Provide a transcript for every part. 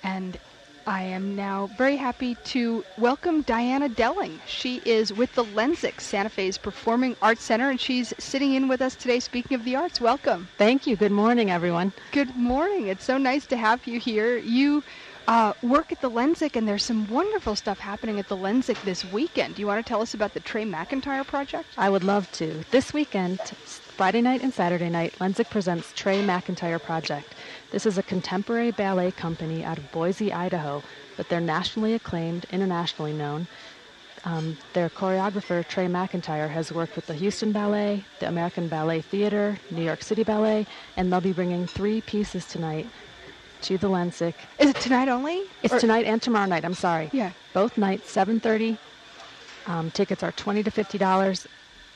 And I am now very happy to welcome Diana Delling. She is with the Lensic, Santa Fe's Performing Arts Center, and she's sitting in with us today. Speaking of the arts, welcome. Thank you. Good morning, everyone. Good morning. It's so nice to have you here. You work at the Lensic, and there's some wonderful stuff happening at the Lensic this weekend. Do you want to tell us about the Trey McIntyre project? I would love to. This weekend, Friday night and Saturday night, Lensic presents Trey McIntyre Project. This is a contemporary ballet company out of Boise, Idaho, but they're nationally acclaimed, internationally known. Their choreographer, Trey McIntyre, has worked with the Houston Ballet, the American Ballet Theater, New York City Ballet, and they'll be bringing 3 pieces tonight to the Lensic. Is it tonight only? It's tonight and tomorrow night, I'm sorry. Yeah. Both nights, 7:30. Tickets are $20 to $50.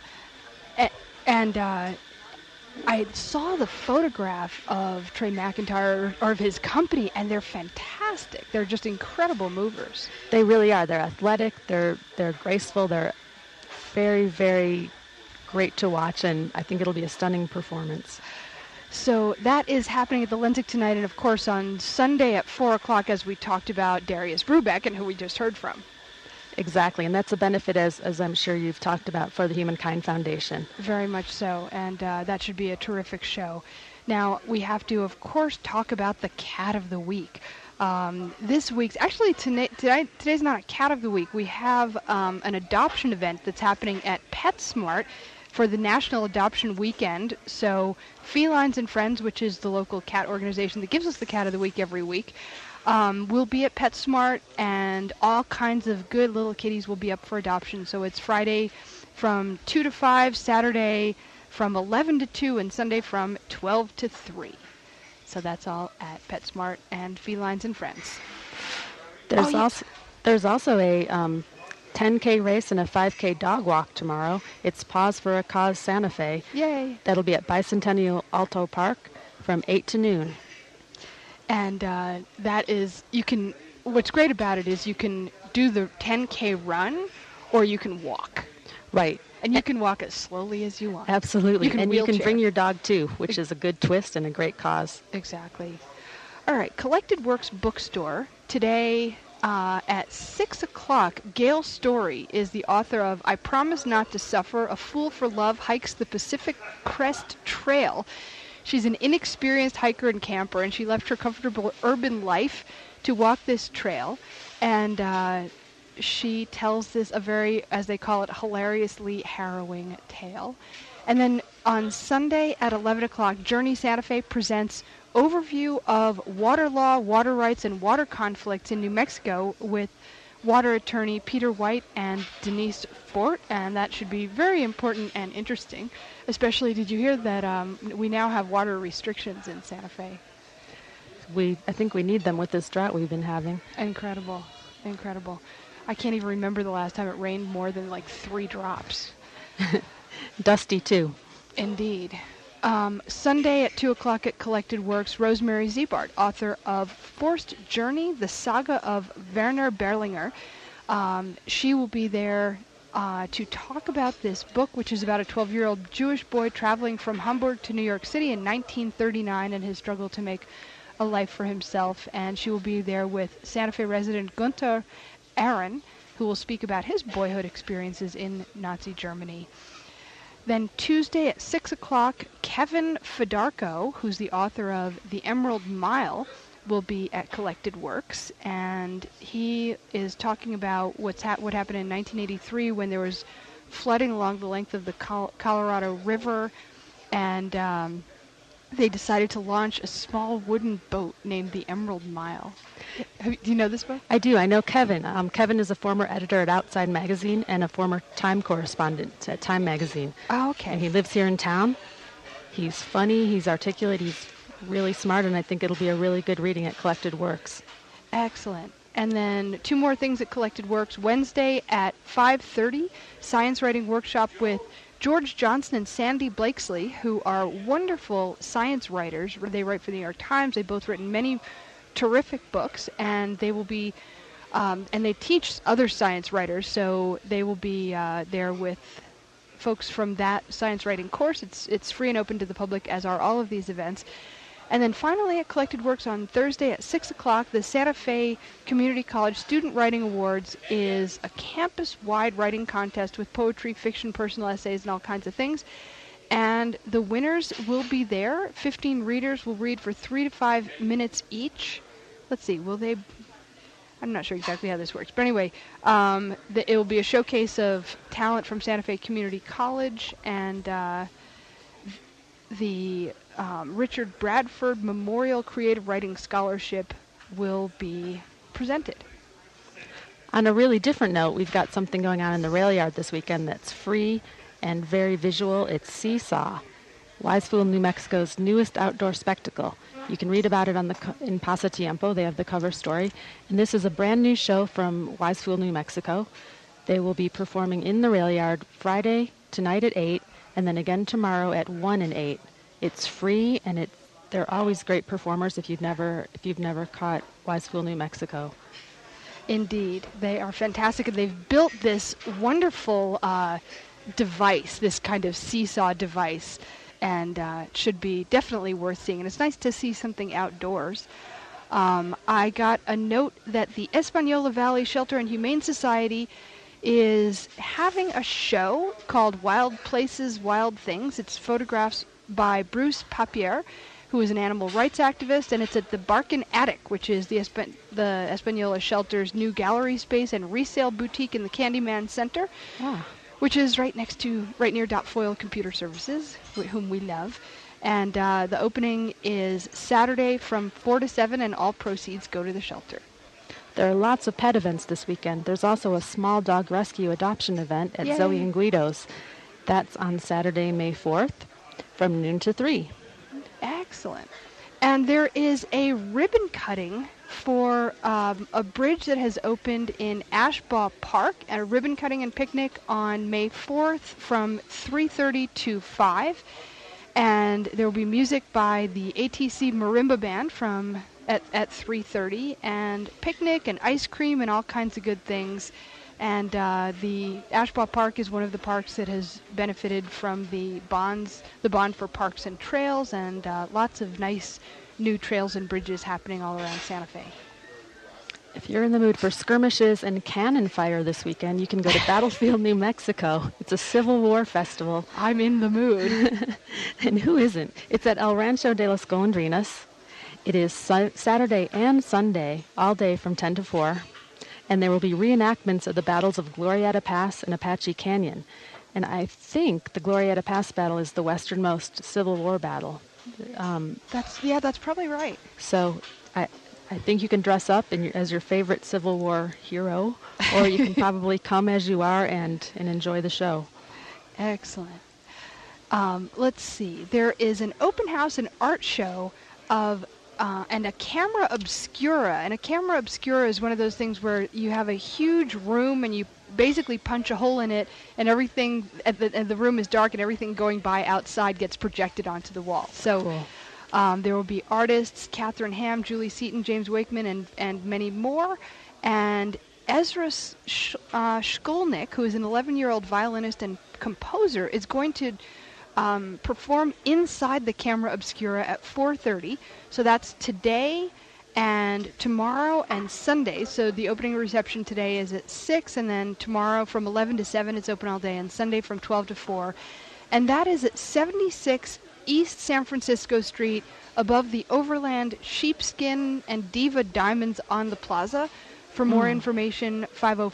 And I saw the photograph of Trey McIntyre, or of his company, and they're fantastic. They're just incredible movers. They really are. They're athletic, they're graceful, they're very, very great to watch, and I think it'll be a stunning performance. So that is happening at the Lensic tonight, and of course on Sunday at 4 o'clock, as we talked about, Darius Brubeck, and who we just heard from. Exactly, and that's a benefit, as I'm sure you've talked about, for the Humankind Foundation. Very much so, and that should be a terrific show. Now, we have to, of course, talk about the Cat of the Week. This week's, actually today's not a Cat of the Week. We have an adoption event that's happening at PetSmart for the National Adoption Weekend. So Felines and Friends, which is the local cat organization that gives us the Cat of the Week every week, we'll be at PetSmart, and all kinds of good little kitties will be up for adoption. So it's Friday from 2 to 5, Saturday from 11 to 2, and Sunday from 12 to 3. So that's all at PetSmart and Felines and Friends. There's also a 10K race and a 5K dog walk tomorrow. It's Paws for a Cause Santa Fe. Yay. That'll be at Bicentennial Alto Park from 8 to noon. And that is, what's great about it is you can do the 10K run, or you can walk. Right. And you can walk as slowly as you want. Absolutely. You can bring your dog too, which is a good twist and a great cause. Exactly. All right, Collected Works Bookstore. Today at 6 o'clock, Gail Story is the author of I Promise Not to Suffer, A Fool for Love Hikes the Pacific Crest Trail. She's an inexperienced hiker and camper, and she left her comfortable urban life to walk this trail. And she tells this a very, as they call it, hilariously harrowing tale. And then on Sunday at 11 o'clock, Journey Santa Fe presents Overview of Water Law, Water Rights, and Water Conflicts in New Mexico with water attorney Peter White and Denise Fort, and that should be very important and interesting. Especially, did you hear that we now have water restrictions in Santa Fe? I think we need them with this drought we've been having. Incredible. Incredible. I can't even remember the last time it rained more than like 3 drops. Dusty, too. Indeed. Sunday at 2 o'clock at Collected Works, Rosemary Ziebart, author of Forced Journey, the Saga of Werner Berlinger. She will be there to talk about this book, which is about a 12-year-old Jewish boy traveling from Hamburg to New York City in 1939 and his struggle to make a life for himself. And she will be there with Santa Fe resident Gunther Aaron, who will speak about his boyhood experiences in Nazi Germany. Then Tuesday at 6 o'clock, Kevin Fedarko, who's the author of The Emerald Mile, will be at Collected Works, and he is talking about what happened in 1983 when there was flooding along the length of the Colorado River, and they decided to launch a small wooden boat named the Emerald Mile. Do you know this book? I do. I know Kevin. Kevin is a former editor at Outside Magazine and a former Time correspondent at Time Magazine. Oh, okay. And he lives here in town. He's funny, he's articulate, he's really smart, and I think it'll be a really good reading at Collected Works. Excellent. And then 2 more things at Collected Works. Wednesday at 5:30, Science Writing Workshop with George Johnson and Sandy Blakesley, who are wonderful science writers. They write for the New York Times. They've both written many terrific books, and they will be, and they teach other science writers, so they will be there with folks from that science writing course. It's free and open to the public, as are all of these events. And then finally at Collected Works on Thursday at 6 o'clock, the Santa Fe Community College Student Writing Awards is a campus-wide writing contest with poetry, fiction, personal essays, and all kinds of things. And the winners will be there. 15 readers will read for 3 to 5 minutes each. Let's see, will they... I'm not sure exactly how this works. But anyway, it will be a showcase of talent from Santa Fe Community College, and the Richard Bradford Memorial Creative Writing Scholarship will be presented. On a really different note, we've got something going on in the rail yard this weekend that's free and very visual. It's Seesaw, Wisefool, New Mexico's newest outdoor spectacle. You can read about it in Pasatiempo. They have the cover story. And this is a brand new show from Wisefool, New Mexico. They will be performing in the rail yard Friday tonight at 8, and then again tomorrow at 1 and 8. It's free, and they're always great performers if you've never caught Wisefool, New Mexico. Indeed. They are fantastic, and they've built this wonderful device, this kind of seesaw device, and it should be definitely worth seeing. And it's nice to see something outdoors. I got a note that the Espanola Valley Shelter and Humane Society is having a show called Wild Places, Wild Things. It's photographs by Bruce Papier, who is an animal rights activist, and it's at the Barkin Attic, which is the Espanola Shelter's new gallery space and resale boutique in the Candyman Center. Ah. Which is right near Dot Foil Computer Services, whom we love. And the opening is Saturday from 4 to 7, and all proceeds go to the shelter. There are lots of pet events this weekend. There's also a small dog rescue adoption event at Yay. Zoe and Guido's. That's on Saturday, May 4th, from noon to 3. Excellent. And there is a ribbon cutting for a bridge that has opened in Ashbaugh Park, and a ribbon cutting and picnic on May 4th from 3:30 to 5. And there will be music by the ATC Marimba Band at 3:30, and picnic and ice cream and all kinds of good things. And the Ashbaugh Park is one of the parks that has benefited from the bond for parks and trails, and lots of nice new trails and bridges happening all around Santa Fe. If you're in the mood for skirmishes and cannon fire this weekend, you can go to Battlefield, New Mexico. It's a Civil War festival. I'm in the mood. And who isn't? It's at El Rancho de las Golondrinas. It is Saturday and Sunday, all day from 10 to 4. And there will be reenactments of the battles of Glorieta Pass and Apache Canyon. And I think the Glorieta Pass battle is the westernmost Civil War battle. That's probably right. So I think you can dress up as your favorite Civil War hero, or you can probably come as you are and enjoy the show. Excellent. Let's see. There is an open house and art show of and a camera obscura. And a camera obscura is one of those things where you have a huge room and you basically punch a hole in it, and everything, and the room is dark, and everything going by outside gets projected onto the wall. So cool. There will be artists, Catherine Ham, Julie Seaton, James Wakeman, and many more. And Ezra Shkolnik, who is an 11-year-old violinist and composer, is going to perform inside the camera obscura at 4:30. So that's today and tomorrow and Sunday. So the opening reception today is at 6, and then tomorrow from 11 to 7 it's open all day, and Sunday from 12 to 4. And that is at 76 East San Francisco Street, above the Overland Sheepskin and Diva Diamonds on the Plaza. For more information,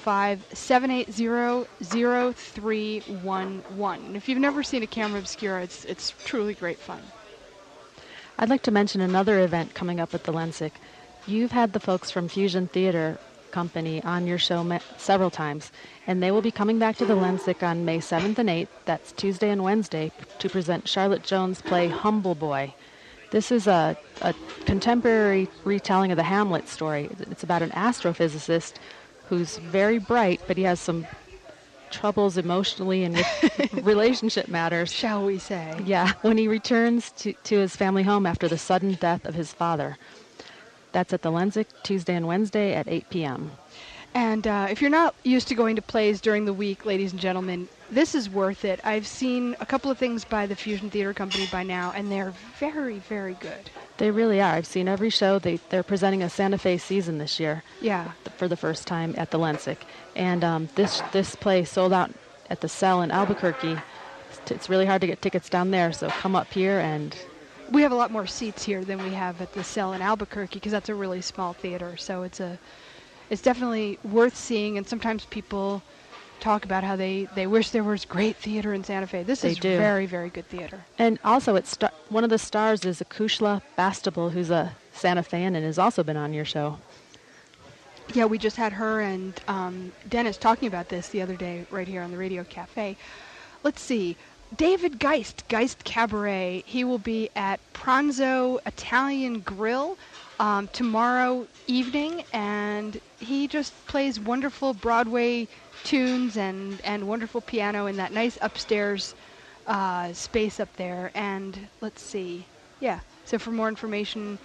505-780-0311. And if you've never seen a camera obscura, it's truly great fun. I'd like to mention another event coming up at the Lensic. You've had the folks from Fusion Theater Company on your show several times, and they will be coming back to the Lensic on May 7th and 8th, that's Tuesday and Wednesday, to present Charlotte Jones' play Humble Boy. This is a contemporary retelling of the Hamlet story. It's about an astrophysicist who's very bright, but he has some troubles emotionally and with relationship matters. Shall we say? Yeah, when he returns to his family home after the sudden death of his father. That's at the Lensic, Tuesday and Wednesday at 8 p.m. And if you're not used to going to plays during the week, ladies and gentlemen, this is worth it. I've seen a couple of things by the Fusion Theater Company by now, and they're very, very good. They really are. I've seen every show. They're presenting a Santa Fe season this year. Yeah. For the first time at the Lensic. And this play sold out at the Cell in Albuquerque. It's really hard to get tickets down there, so come up here. And we have a lot more seats here than we have at the Cell in Albuquerque because that's a really small theater. So it's definitely worth seeing, and sometimes people talk about how they wish there was great theater in Santa Fe. This is very, very good theater. And also, one of the stars is Akushla Bastable, who's a Santa Fean and has also been on your show. Yeah, we just had her and Dennis talking about this the other day right here on the Radio Cafe. Let's see. David Geist Cabaret. He will be at Pranzo Italian Grill tomorrow evening, and he just plays wonderful Broadway tunes and wonderful piano in that nice upstairs space up there. And let's see. Yeah, so for more information,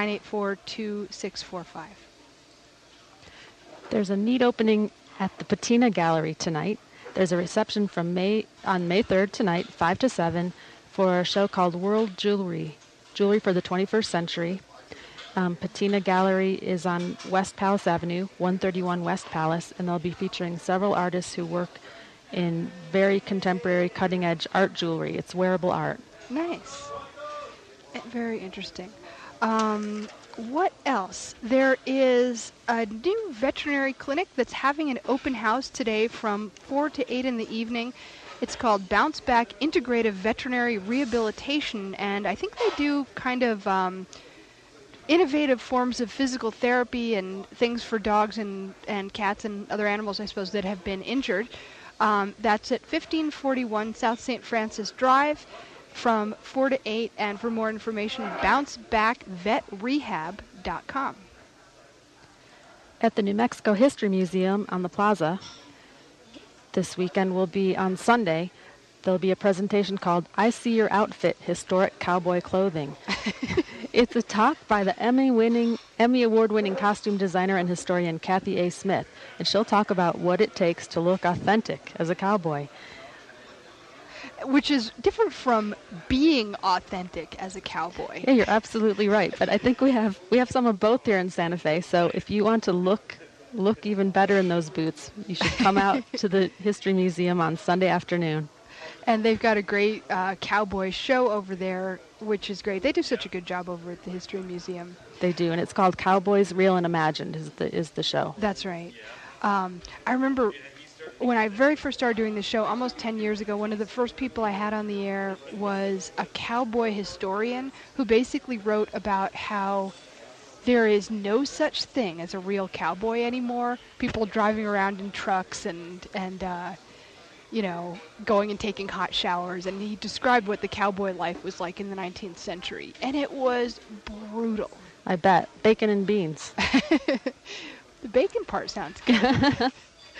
984-2645. There's a neat opening at the Patina Gallery tonight. There's a reception on May 3rd tonight, 5 to 7, for a show called World Jewelry for the 21st Century. Patina Gallery is on West Palace Avenue, 131 West Palace, and they'll be featuring several artists who work in very contemporary, cutting-edge art jewelry. It's wearable art. Nice. Very interesting. What else? There is a new veterinary clinic that's having an open house today from 4 to 8 in the evening. It's called Bounce Back Integrative Veterinary Rehabilitation, and I think they do kind of innovative forms of physical therapy and things for dogs and cats and other animals, I suppose, that have been injured. That's at 1541 South St. Francis Drive from 4 to 8, and for more information, bouncebackvetrehab.com. At the New Mexico History Museum on the plaza this weekend will be on Sunday. There'll be a presentation called I See Your Outfit, Historic Cowboy Clothing. It's a talk by the Emmy Award-winning costume designer and historian Kathy A. Smith, and she'll talk about what it takes to look authentic as a cowboy. Which is different from being authentic as a cowboy. Yeah, you're absolutely right. But I think we have some of both here in Santa Fe. So if you want to look even better in those boots, you should come out to the History Museum on Sunday afternoon. And they've got a great cowboy show over there, which is great. They do such a good job over at the History Museum. They do, and it's called Cowboys Real and Imagined is the show. That's right. I remember when I very first started doing the show almost 10 years ago, one of the first people I had on the air was a cowboy historian who basically wrote about how there is no such thing as a real cowboy anymore. People driving around in trucks and going and taking hot showers. And he described what the cowboy life was like in the 19th century. And it was brutal. I bet. Bacon and beans. The bacon part sounds good.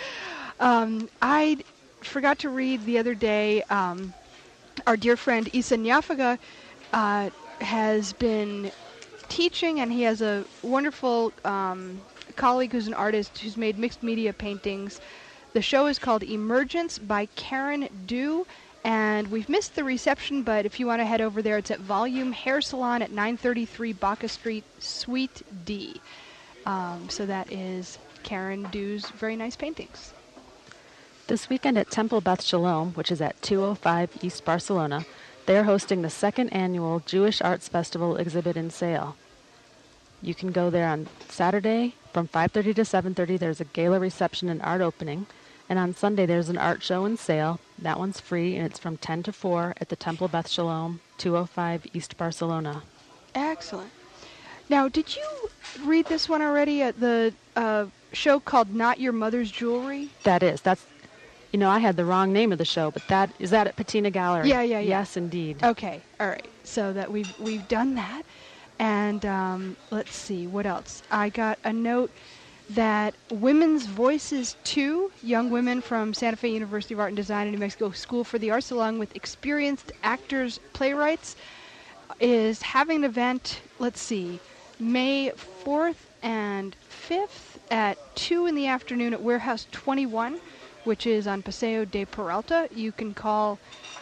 I forgot to read the other day, our dear friend Isa Nyafaga has been teaching, and he has a wonderful colleague who's an artist who's made mixed media paintings. The show is called Emergence by Karen Dew, and we've missed the reception, but if you want to head over there, it's at Volume Hair Salon at 933 Baca Street, Suite D. So that is Karen Dew's very nice paintings. This weekend at Temple Beth Shalom, which is at 205 East Barcelona, they're hosting the second annual Jewish Arts Festival exhibit and sale. You can go there on Saturday from 5:30 to 7:30. There's a gala reception and art opening. And on Sunday, there's an art show and sale. That one's free, and it's from 10 to 4 at the Temple Beth Shalom, 205 East Barcelona. Excellent. Now, did you read this one already at the show called Not Your Mother's Jewelry? That's, I had the wrong name of the show, but is that at Patina Gallery? Yeah. Yes, indeed. Okay, all right. So that we've done that. And let's see, what else? I got a note that Women's Voices 2, young women from Santa Fe University of Art and Design and New Mexico School for the Arts, along with experienced actors, playwrights, is having an event, let's see, May 4th and 5th at 2 in the afternoon at Warehouse 21, which is on Paseo de Peralta. You can call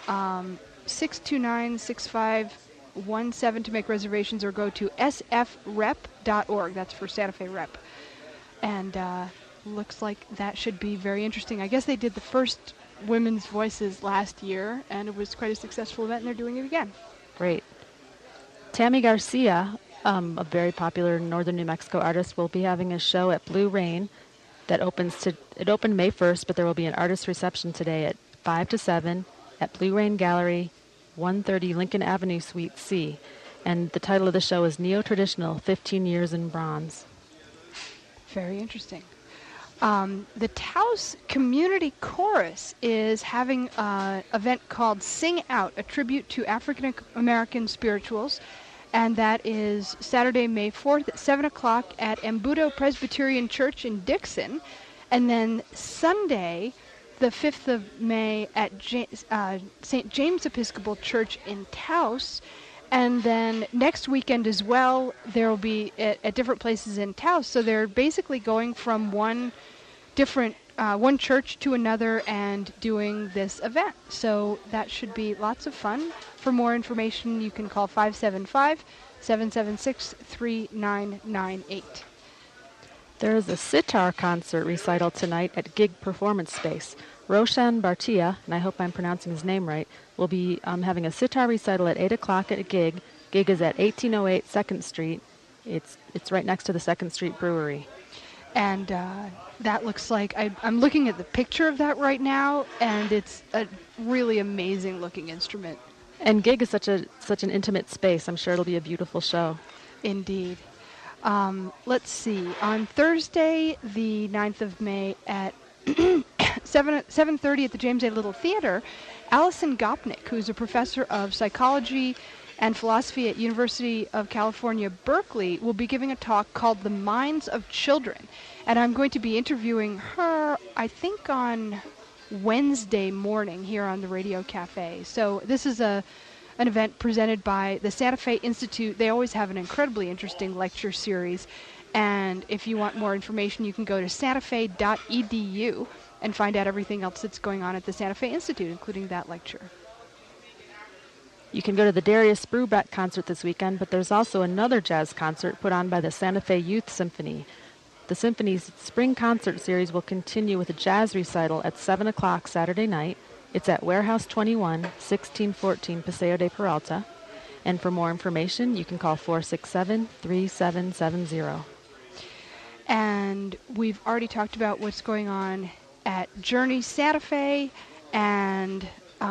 629-6517 to make reservations, or go to sfrep.org. That's for Santa Fe Rep. And looks like that should be very interesting. I guess they did the first Women's Voices last year, and it was quite a successful event, and they're doing it again. Great. Tammy Garcia, a very popular northern New Mexico artist, will be having a show at Blue Rain that it opened May 1st, but there will be an artist reception today at 5 to 7 at Blue Rain Gallery, 130 Lincoln Avenue, Suite C. And the title of the show is Neo-Traditional, 15 Years in Bronze. Very interesting. The Taos Community Chorus is having an event called Sing Out, a tribute to African American spirituals, and that is Saturday, May 4th at 7 o'clock at Embudo Presbyterian Church in Dixon, and then Sunday, the 5th of May at St. James Episcopal Church in Taos. And then next weekend as well, there will be at different places in Taos. So they're basically going from one church to another and doing this event. So that should be lots of fun. For more information, you can call 575-776-3998. There is a sitar concert recital tonight at Gig Performance Space. Roshan Bhartia, and I hope I'm pronouncing his name right, will be having a sitar recital at 8 o'clock at Gig. Gig is at 1808 2nd Street. It's right next to the 2nd Street Brewery. And that looks like, I'm looking at the picture of that right now, and it's a really amazing looking instrument. And Gig is such an intimate space. I'm sure it'll be a beautiful show. Indeed. Let's see. On Thursday, the 9th of May at 7:30 at the James A. Little Theater, Allison Gopnik, who's a professor of psychology and philosophy at University of California, Berkeley, will be giving a talk called The Minds of Children. And I'm going to be interviewing her, I think, on Wednesday morning here on the Radio Cafe. So this is an event presented by the Santa Fe Institute. They always have an incredibly interesting lecture series. And if you want more information, you can go to santafe.edu and find out everything else that's going on at the Santa Fe Institute, including that lecture. You can go to the Darius Brubeck concert this weekend, but there's also another jazz concert put on by the Santa Fe Youth Symphony. The Symphony's spring concert series will continue with a jazz recital at 7 o'clock Saturday night. It's at Warehouse 21, 1614 Paseo de Peralta. And for more information, you can call 467-3770. And we've already talked about what's going on at Journey Santa Fe, and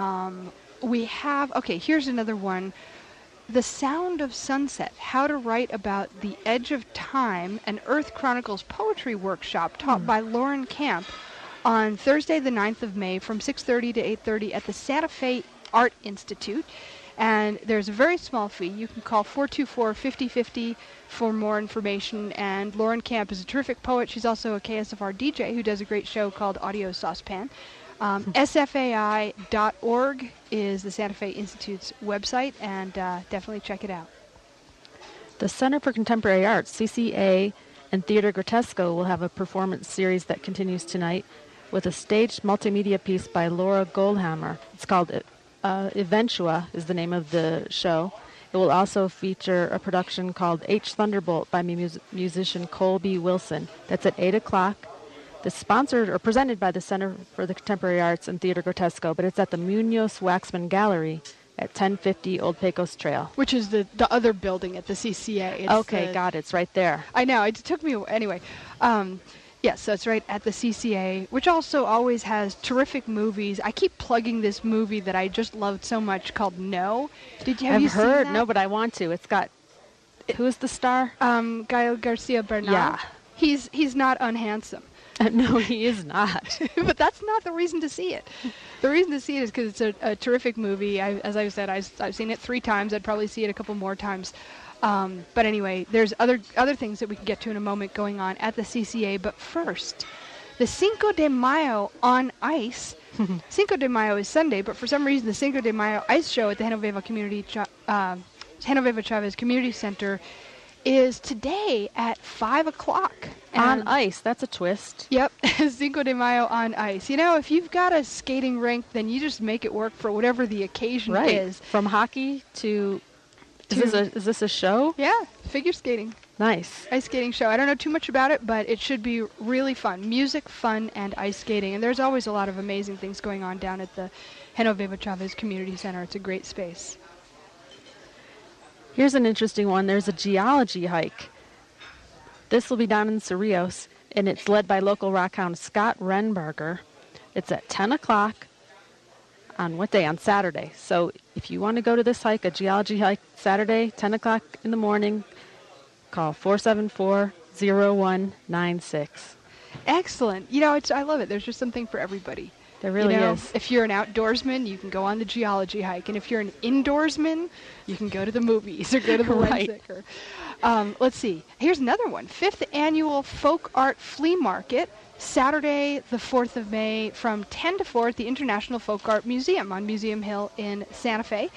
we have, here's another one. The Sound of Sunset, How to Write About the Edge of Time, an Earth Chronicles poetry workshop taught by Lauren Camp on Thursday the 9th of May from 6:30 to 8:30 at the Santa Fe Art Institute. And there's a very small fee. You can call 424-5050 for more information. And Lauren Camp is a terrific poet. She's also a KSFR DJ who does a great show called Audio Saucepan. SFAI.org is the Santa Fe Institute's website, and definitely check it out. The Center for Contemporary Arts, CCA, and Theater Grotesco will have a performance series that continues tonight with a staged multimedia piece by Laura Goldhammer. It's called Eventua is the name of the show. It will also feature a production called H. Thunderbolt by musician Colby Wilson. That's at 8 o'clock. It's sponsored or presented by the Center for the Contemporary Arts and Theater Grotesco, but it's at the Munoz Waxman Gallery at 1050 Old Pecos Trail. Which is the other building at the CCA. It's got it. It's right there. I know. It took me... Anyway. Yes, so it's right at the CCA, which also always has terrific movies. I keep plugging this movie that I just loved so much called No. Have you seen that? No, but I want to. It's got... Who's the star? Gael Garcia Bernal. Yeah. He's not unhandsome. No, he is not. But that's not the reason to see it. The reason to see it is because it's a terrific movie. As I said, I've seen it 3 times. I'd probably see it a couple more times. But anyway, there's other things that we can get to in a moment going on at the CCA. But first, the Cinco de Mayo on ice. Cinco de Mayo is Sunday, but for some reason the Cinco de Mayo ice show at the Genoveva Chavez Community Center is today at 5 o'clock. On ice, that's a twist. Yep, Cinco de Mayo on ice. You know, if you've got a skating rink, then you just make it work for whatever the occasion is. From hockey to is this a show? Yeah, figure skating. Nice. Ice skating show. I don't know too much about it, but it should be really fun. Music, fun, and ice skating. And there's always a lot of amazing things going on down at the Genoveva Chavez Community Center. It's a great space. Here's an interesting one. There's a geology hike. This will be down in Cerrillos, and it's led by local rock hound Scott Renberger. It's at 10 o'clock on what day? On Saturday. So if you want to go to this hike, a geology hike, Saturday, 10 o'clock in the morning, call 474-0196. Excellent. You know, I love it. There's just something for everybody. There really is. If you're an outdoorsman, you can go on the geology hike. And if you're an indoorsman, you can go to the movies or go to the Lensic. Let's see. Here's another one. 5th Annual Folk Art Flea Market, Saturday, the 4th of May, from 10 to 4 at the International Folk Art Museum on Museum Hill in Santa Fe,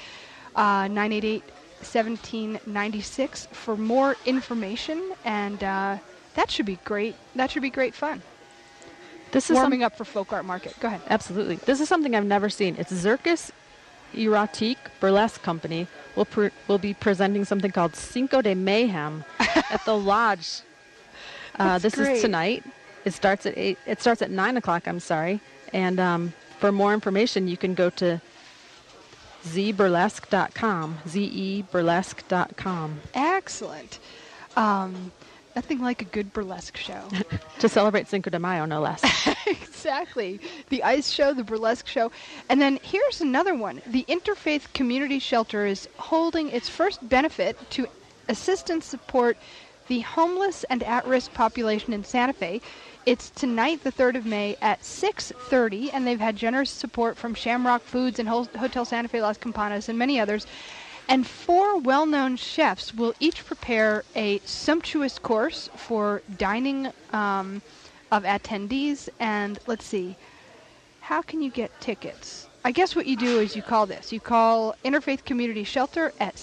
988-1796 for more information. And that should be great. That should be great fun. This is warming up for Folk Art Market. Go ahead. Absolutely. This is something I've never seen. It's Zirkus Erotique Burlesque Company will be presenting something called Cinco de Mayhem at the Lodge. This great. is tonight. It starts at 8. It starts at 9 o'clock. I'm sorry. And for more information, you can go to zeburlesque.com. zeburlesque.com. Excellent. Nothing like a good burlesque show. To celebrate Cinco de Mayo, no less. Exactly. The ice show, the burlesque show. And then here's another one. The Interfaith Community Shelter is holding its first benefit to assist and support the homeless and at-risk population in Santa Fe. It's tonight, the 3rd of May, at 6:30, and they've had generous support from Shamrock Foods and Hotel Santa Fe Las Campanas and many others. And 4 well-known chefs will each prepare a sumptuous course for dining of attendees. And let's see, how can you get tickets? I guess what you do is you call this. You call Interfaith Community Shelter at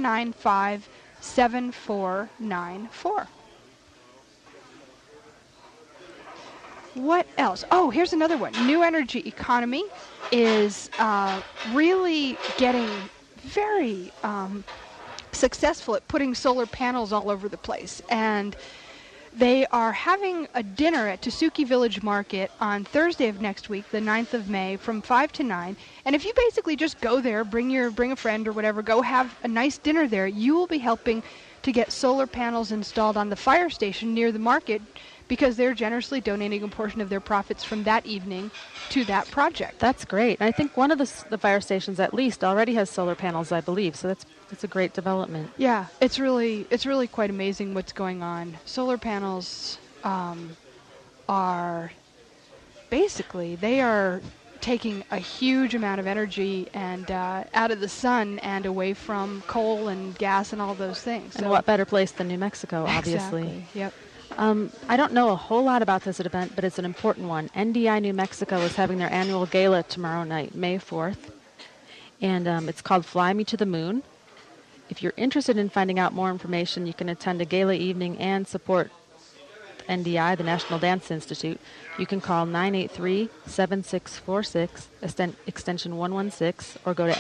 795-7494. What else? Oh, here's another one. New Energy Economy is really getting very successful at putting solar panels all over the place. And they are having a dinner at Tasuki Village Market on Thursday of next week, the 9th of May, from 5 to 9. And if you basically just go there, bring a friend or whatever, go have a nice dinner there, you will be helping to get solar panels installed on the fire station near the market, because they're generously donating a portion of their profits from that evening to that project. That's great. I think one of the fire stations at least already has solar panels, I believe. So that's a great development. Yeah, it's really quite amazing what's going on. Solar panels are basically, they are taking a huge amount of energy and out of the sun and away from coal and gas and all those things. And what better place than New Mexico, obviously. Exactly. Yep. I don't know a whole lot about this event, but it's an important one. NDI New Mexico is having their annual gala tomorrow night, May 4th, and it's called Fly Me to the Moon. If you're interested in finding out more information, you can attend a gala evening and support NDI, the National Dance Institute. You can call 983-7646, extension 116, or go to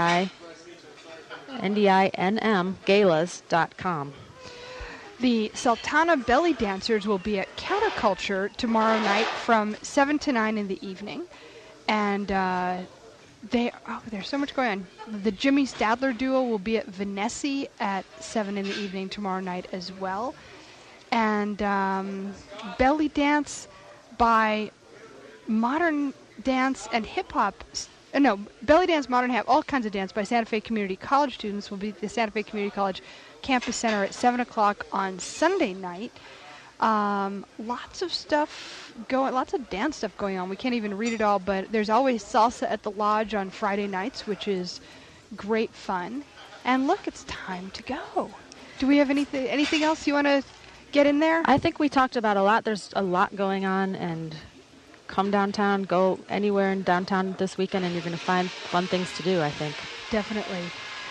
ndinmgalas.com. The Sultana Belly Dancers will be at Counterculture tomorrow night from 7 to 9 in the evening. And there's so much going on. The Jimmy Stadler duo will be at Venessi at 7 in the evening tomorrow night as well. And belly dance by modern dance and hip-hop. Belly dance, modern hip, all kinds of dance by Santa Fe Community College students will be at the Santa Fe Community College Campus Center at 7 o'clock on Sunday night. Lots of stuff lots of dance stuff going on. We can't even read it all, but there's always salsa at the Lodge on Friday nights, which is great fun. And look, it's time to go. Do we have anything else you want to get in there? I think we talked about a lot. There's a lot going on, and come downtown, go anywhere in downtown this weekend, and you're going to find fun things to do, I think. Definitely.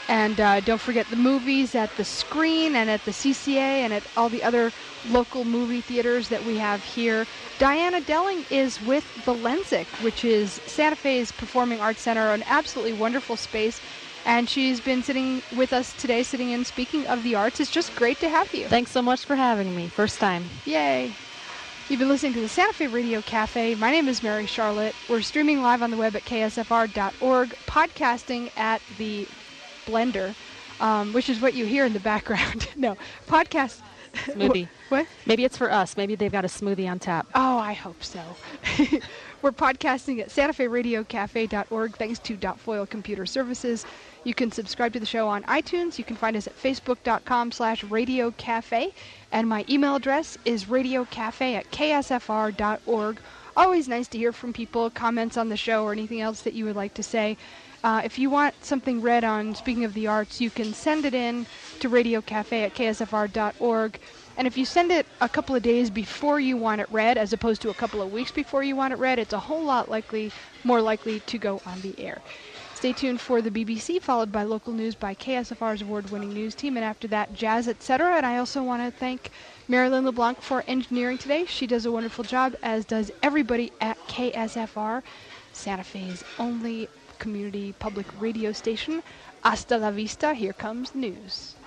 And don't forget the movies at the Screen and at the CCA and at all the other local movie theaters that we have here. Diana Delling is with the Lensic, which is Santa Fe's Performing Arts Center, an absolutely wonderful space. And she's been sitting with us today, sitting in Speaking of the Arts. It's just great to have you. Thanks so much for having me. First time. Yay. You've been listening to the Santa Fe Radio Cafe. My name is Mary Charlotte. We're streaming live on the web at ksfr.org, podcasting at the Blender, which is what you hear in the background. No, podcast. Smoothie. What? Maybe it's for us. Maybe they've got a smoothie on tap. Oh, I hope so. We're podcasting at santaferadiocafe.org thanks to Foil Computer Services. You can subscribe to the show on iTunes. You can find us at facebook.com/radiocafe. And my email address is radiocafe@ksfr.org. Always nice to hear from people, comments on the show, or anything else that you would like to say. If you want something read on Speaking of the Arts, you can send it in to radiocafe@ksfr.org. And if you send it a couple of days before you want it read, as opposed to a couple of weeks before you want it read, it's a whole lot more likely to go on the air. Stay tuned for the BBC, followed by local news by KSFR's award-winning news team, and after that, jazz, etc. And I also want to thank Marilyn LeBlanc for engineering today. She does a wonderful job, as does everybody at KSFR, Santa Fe's only community public radio station. Hasta la vista. Here comes the news.